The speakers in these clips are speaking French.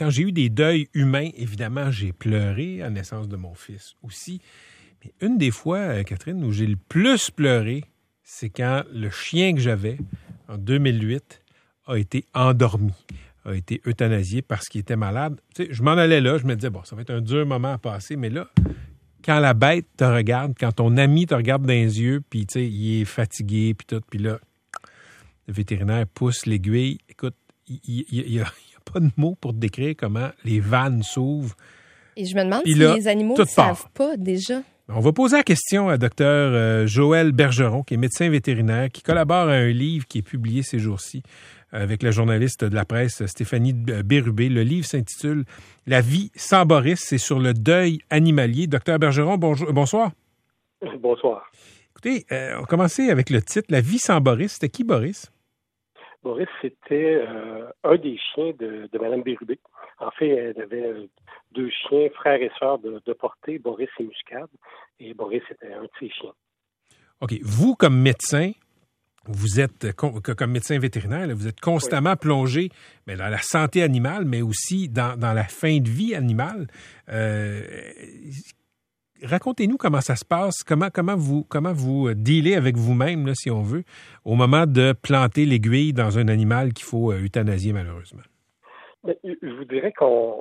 quand j'ai eu des deuils humains, évidemment, j'ai pleuré à la naissance de mon fils aussi. Mais une des fois, Catherine, où j'ai le plus pleuré, c'est quand le chien que j'avais, en 2008, a été endormi, a été euthanasié parce qu'il était malade. Tu sais, je m'en allais là, je me disais, bon, ça va être un dur moment à passer, mais là, quand la bête te regarde, quand ton ami te regarde dans les yeux, puis tu sais, il est fatigué, puis tout, puis là, le vétérinaire pousse l'aiguille. Écoute, il y a pas de mots pour te décrire comment les vannes s'ouvrent. Et je me demande Puis si là, les animaux tout ne savent pas déjà. On va poser la question à Dr Joël Bergeron, qui est médecin vétérinaire, qui collabore à un livre qui est publié ces jours-ci avec la journaliste de la presse Stéphanie Bérubé. Le livre s'intitule « La vie sans Boris ». C'est sur le deuil animalier. Dr Bergeron, bonsoir. Bonsoir. Écoutez, on va commencer avec le titre « La vie sans Boris ». C'était qui, Boris? Boris, c'était un des chiens de Mme Bérubé. En fait, elle avait deux chiens, frères et sœurs de portée, Boris et Muscade. Et Boris était un de ses chiens. OK. Vous, comme médecin, vous êtes, comme médecin vétérinaire, là, vous êtes constamment plongé dans la santé animale, mais aussi dans la fin de vie animale. Racontez-nous comment ça se passe, comment vous dealez avec vous-même, là, si on veut, au moment de planter l'aiguille dans un animal qu'il faut euthanasier, malheureusement. Mais je vous dirais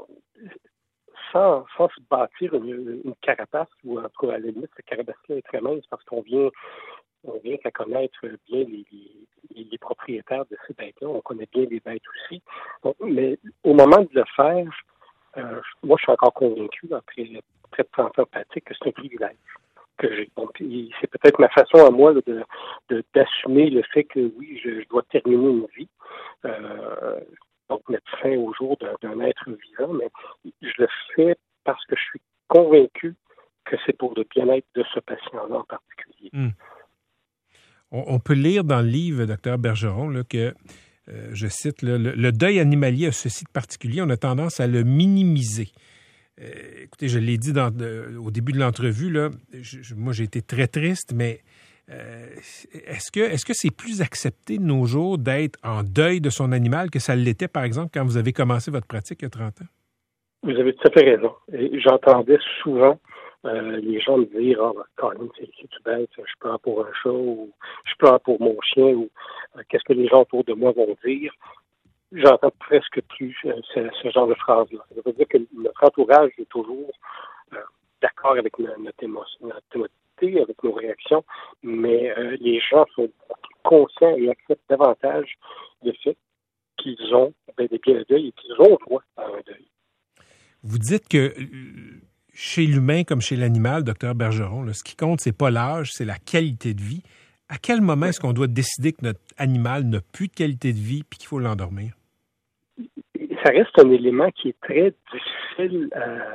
sans se bâtir une carapace, ou en tout cas, à la limite, cette carapace-là est très mince parce qu'on vient qu'à connaître bien les propriétaires de ces bêtes-là. On connaît bien les bêtes aussi. Donc, mais au moment de le faire, moi, je suis encore convaincu, après près de 30 ans de pratique, que c'est un privilège que j'ai. Donc, c'est peut-être ma façon à moi là, d'assumer le fait que, oui, je dois terminer une vie. Donc, mettre fin au jour d'un être vivant, mais je le fais parce que je suis convaincu que c'est pour le bien-être de ce patient-là en particulier. On peut lire dans le livre, Dr Bergeron, là, que, je cite, là, le deuil animalier a ceci de particulier, on a tendance à le minimiser. Écoutez, je l'ai dit au début de l'entrevue, là, moi j'ai été très triste, mais est-ce que c'est plus accepté de nos jours d'être en deuil de son animal que ça l'était, par exemple, quand vous avez commencé votre pratique il y a 30 ans? Vous avez tout à fait raison. Et j'entendais souvent les gens me dire « Ah, Colin, c'est-tu bête, je pleure pour un chat ou je pleure pour mon chien ou qu'est-ce que les gens autour de moi vont dire? » J'entends presque plus ce genre de phrase-là. Ça veut dire que notre entourage est toujours d'accord avec notre émotivité, avec nos réactions, mais les gens sont conscients et acceptent davantage le fait qu'ils ont des pieds de deuil et qu'ils ont droit à un deuil. Vous dites que chez l'humain comme chez l'animal, Dr Bergeron, là, ce qui compte, c'est pas l'âge, c'est la qualité de vie. À quel moment est-ce qu'on doit décider que notre animal n'a plus de qualité de vie et qu'il faut l'endormir? Ça reste un élément qui est très difficile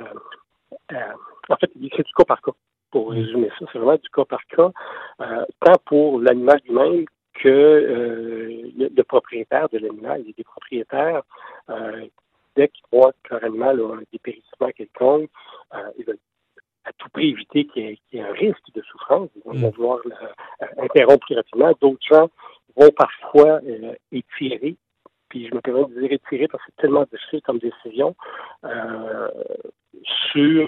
en fait, c'est du cas par cas, pour résumer ça. C'est vraiment du cas par cas, tant pour l'animal lui-même que le propriétaire de l'animal. Il y a des propriétaires, dès qu'ils voient que leur animal a un dépérissement quelconque, ils veulent à tout prix éviter qu'il y ait un risque de souffrance. Ils vont vouloir interrompre plus rapidement. D'autres gens vont parfois étirer. Puis je me permets de dire étirer parce que c'est tellement difficile comme décision sur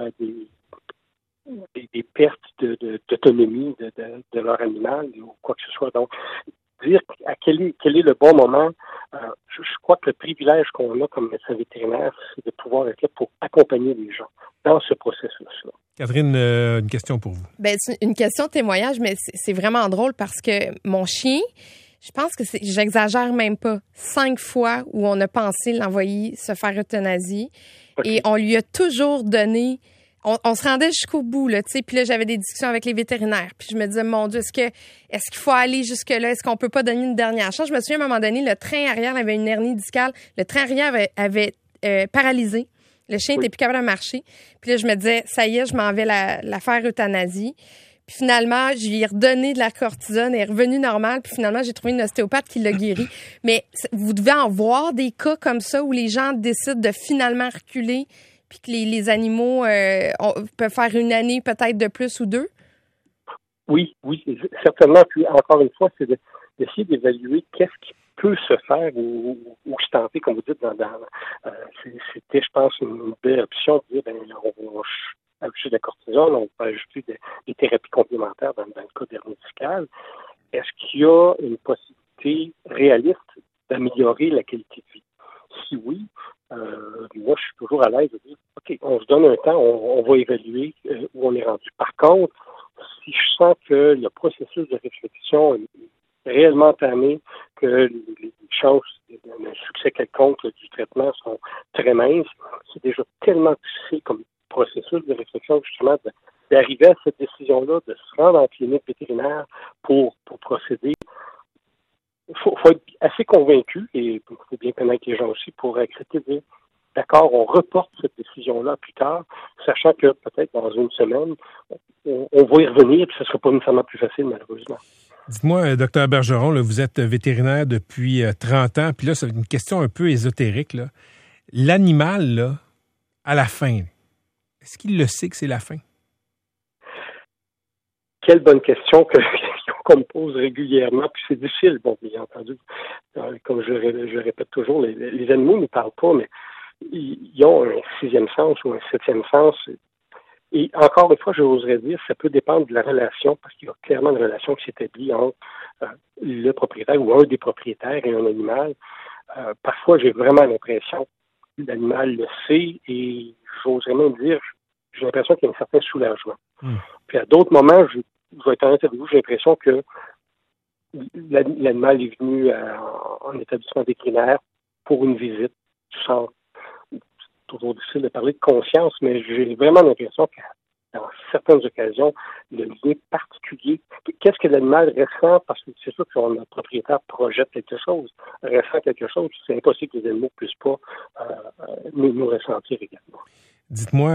des pertes d'autonomie de leur animal ou quoi que ce soit. Donc, dire à quel est le bon moment, je crois que le privilège qu'on a comme médecin vétérinaire, c'est de pouvoir être là pour accompagner les gens dans ce processus-là. Catherine, une question pour vous. Ben, c'est une question de témoignage, mais c'est vraiment drôle parce que mon chien, je pense que j'exagère même pas, 5 fois où on a pensé l'envoyer se faire euthanasier. Okay. Et on lui a toujours donné, on se rendait jusqu'au bout, là, tu sais. Puis là, j'avais des discussions avec les vétérinaires. Puis je me disais, mon Dieu, est-ce qu'il faut aller jusque-là? Est-ce qu'on peut pas donner une dernière chance? Je me souviens, à un moment donné, le train arrière avait une hernie discale. Le train arrière avait paralysé. Le chien était plus capable de marcher. Puis là, je me disais, ça y est, je m'en vais la faire euthanasie. Puis finalement, je lui ai redonné de la cortisone, elle est revenue normale. Puis finalement, j'ai trouvé une ostéopathe qui l'a guéri. Mais vous devez en voir des cas comme ça où les gens décident de finalement reculer puis que les animaux peuvent faire une année peut-être de plus ou 2? Oui, certainement. Puis encore une fois, c'est d'essayer d'évaluer qu'est-ce qui peut se faire ou se tenter, comme vous dites, c'était, je pense, une belle option de dire, on va ajouter de la cortisone, on peut ajouter des thérapies complémentaires dans le cas d'hernie discale. Est-ce qu'il y a une possibilité réaliste d'améliorer la qualité de vie? Si oui, moi, je suis toujours à l'aise de dire, OK, on se donne un temps, on va évaluer où on est rendu. Par contre, si je sens que le processus de réflexion est réellement entamé, que les chances d'un succès quelconque du traitement sont très minces, c'est déjà tellement difficile comme processus de réflexion, justement, d'arriver à cette décision-là, de se rendre en clinique vétérinaire pour procéder. Il faut être assez convaincu, et il faut bien connaître les gens aussi, pour accepter de dire, d'accord, on reporte cette décision-là plus tard, sachant que peut-être dans une semaine, on va y revenir, puis ce ne sera pas nécessairement plus facile, malheureusement. Dites-moi, Dr Bergeron, là, vous êtes vétérinaire depuis 30 ans, puis là, c'est une question un peu ésotérique, là. L'animal, là, à la fin, est-ce qu'il le sait que c'est la fin? Quelle bonne question qu'on me pose régulièrement, puis c'est difficile, bon, bien entendu, comme je répète toujours, les animaux ne parlent pas, mais ils ont un sixième sens ou un septième sens. Et encore une fois, j'oserais dire, ça peut dépendre de la relation, parce qu'il y a clairement une relation qui s'établit entre le propriétaire ou un des propriétaires et un animal. Parfois, j'ai vraiment l'impression que l'animal le sait et j'oserais même dire, j'ai l'impression qu'il y a un certain soulagement. Puis à d'autres moments, je vais être honnête avec vous, j'ai l'impression que l'animal est venu en établissement vétérinaire pour une visite. Toujours difficile de parler de conscience, mais j'ai vraiment l'impression que dans certaines occasions, le lien particulier, qu'est-ce que l'animal ressent, parce que c'est sûr que notre propriétaire projette quelque chose, ressent quelque chose, c'est impossible que les animaux ne puissent pas nous ressentir également. Dites-moi,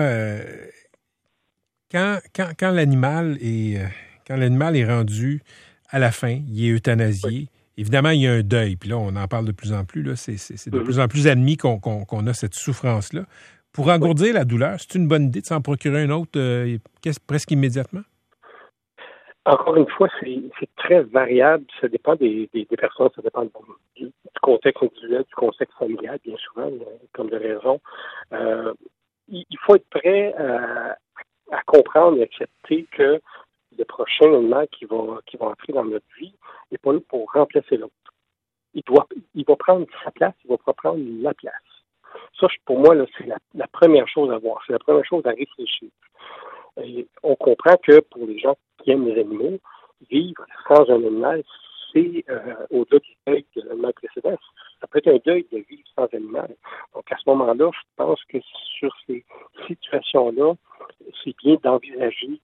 quand l'animal est rendu à la fin, il est euthanasié, oui. Évidemment, il y a un deuil, puis là, on en parle de plus en plus, là, c'est de plus en plus admis qu'on a cette souffrance-là. Pour engourdir la douleur, c'est une bonne idée de s'en procurer une autre presque immédiatement? Encore une fois, c'est très variable, ça dépend des personnes, ça dépend du contexte individuel, du contexte familial, bien souvent, comme de raison. Il faut être prêt à comprendre et accepter que le prochain animal qui va entrer dans notre vie n'est pas là pour remplacer l'autre. Il va prendre sa place, il va pas prendre la place. Ça, pour moi, là, c'est la première chose à voir, c'est la première chose à réfléchir. Et on comprend que pour les gens qui aiment les animaux, vivre sans un animal, c'est au-delà du deuil de l'animal précédent. Ça peut être un deuil de vivre sans animal. Donc, à ce moment-là, je pense que sur ces situations-là, c'est bien d'envisager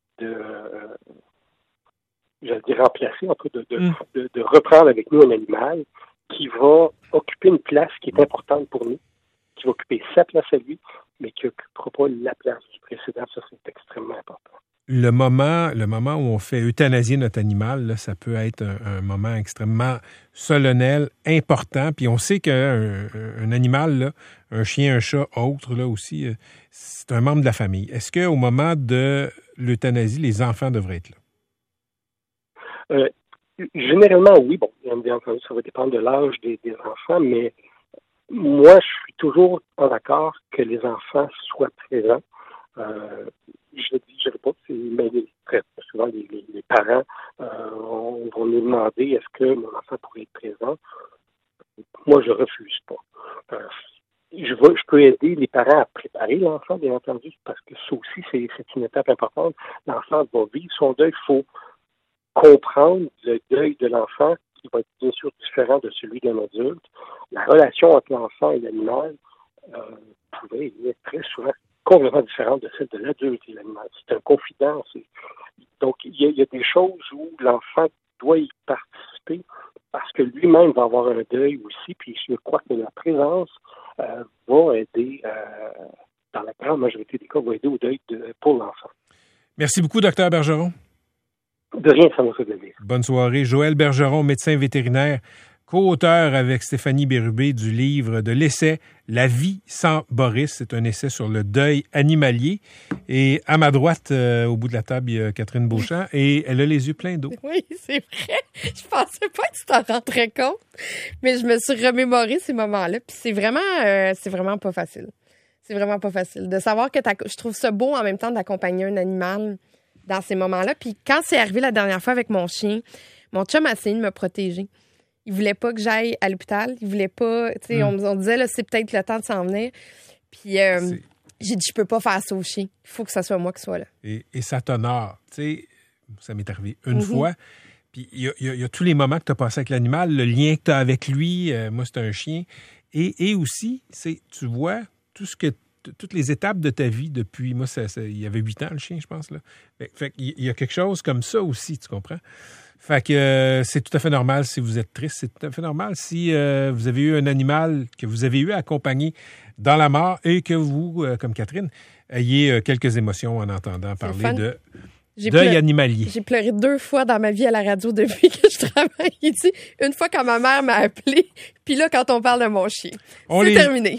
remplacer, en tout cas, de reprendre avec nous un animal qui va occuper une place qui est importante pour nous, qui va occuper sa place à lui, mais qui n'occupera pas la place du précédent. Ça, c'est extrêmement important. Le moment où on fait euthanasier notre animal, là, ça peut être un moment extrêmement solennel, important. Puis on sait qu'un animal, là, un chien, un chat, autre, là aussi, c'est un membre de la famille. Est-ce qu'au moment de l'euthanasie, les enfants devraient être là? Généralement, oui. Bon, bien entendu, ça va dépendre de l'âge des enfants, mais moi, je suis toujours en accord que les enfants soient présents. Je ne dirais pas que mais très souvent, les parents vont nous demander est-ce que mon enfant pourrait être présent. Moi, je refuse pas. Je peux aider les parents à préparer l'enfant, bien entendu, parce que ça aussi, c'est une étape importante. L'enfant va vivre son deuil. Il faut comprendre le deuil de l'enfant, qui va être bien sûr différent de celui d'un adulte. La relation entre l'enfant et l'animal pouvait être très souvent complètement différente de celle de l'adulte et l'animal. C'est un confident. Donc, il y a des choses où l'enfant doit y participer parce que lui-même va avoir un deuil aussi, puis je crois que la présence va aider, dans la grande majorité des cas, va aider au deuil pour l'enfant. Merci beaucoup, Dr Bergeron. De rien, ça m'a fait plaisir. Bonne soirée. Joël Bergeron, médecin vétérinaire, co-auteur avec Stéphanie Bérubé du livre de l'essai « La vie sans Boris ». C'est un essai sur le deuil animalier. Et à ma droite, au bout de la table, il y a Catherine Beauchamp et elle a les yeux pleins d'eau. Oui, c'est vrai. Je pensais pas que tu t'en rendrais compte, mais je me suis remémoré ces moments-là. Puis c'est vraiment pas facile. C'est vraiment pas facile de savoir que je trouve ça beau en même temps d'accompagner un animal dans ces moments-là. Puis quand c'est arrivé la dernière fois avec mon chien, mon chum a essayé de me protéger. Il voulait pas que j'aille à l'hôpital. Il voulait pas... Tu sais, on disait, là, c'est peut-être le temps de s'en venir. Puis j'ai dit, je peux pas faire ça au chien. Il faut que ce soit moi qui soit là. Et ça t'honore. Tu sais, ça m'est arrivé une fois. Puis il y a tous les moments que tu as passé avec l'animal, le lien que tu as avec lui. Moi, c'est un chien. Et aussi, tu vois toutes les étapes de ta vie depuis... Moi, il y avait 8 ans, le chien, je pense. Là. Fait qu'il y a quelque chose comme ça aussi, tu comprends? Fait que c'est tout à fait normal si vous êtes triste. C'est tout à fait normal si vous avez eu un animal que vous avez eu à accompagner dans la mort et que vous, comme Catherine, ayez quelques émotions en entendant parler de deuil animalier. J'ai pleuré 2 fois dans ma vie à la radio depuis que je travaille ici. Une fois quand ma mère m'a appelé, puis là, quand on parle de mon chien. C'est terminé.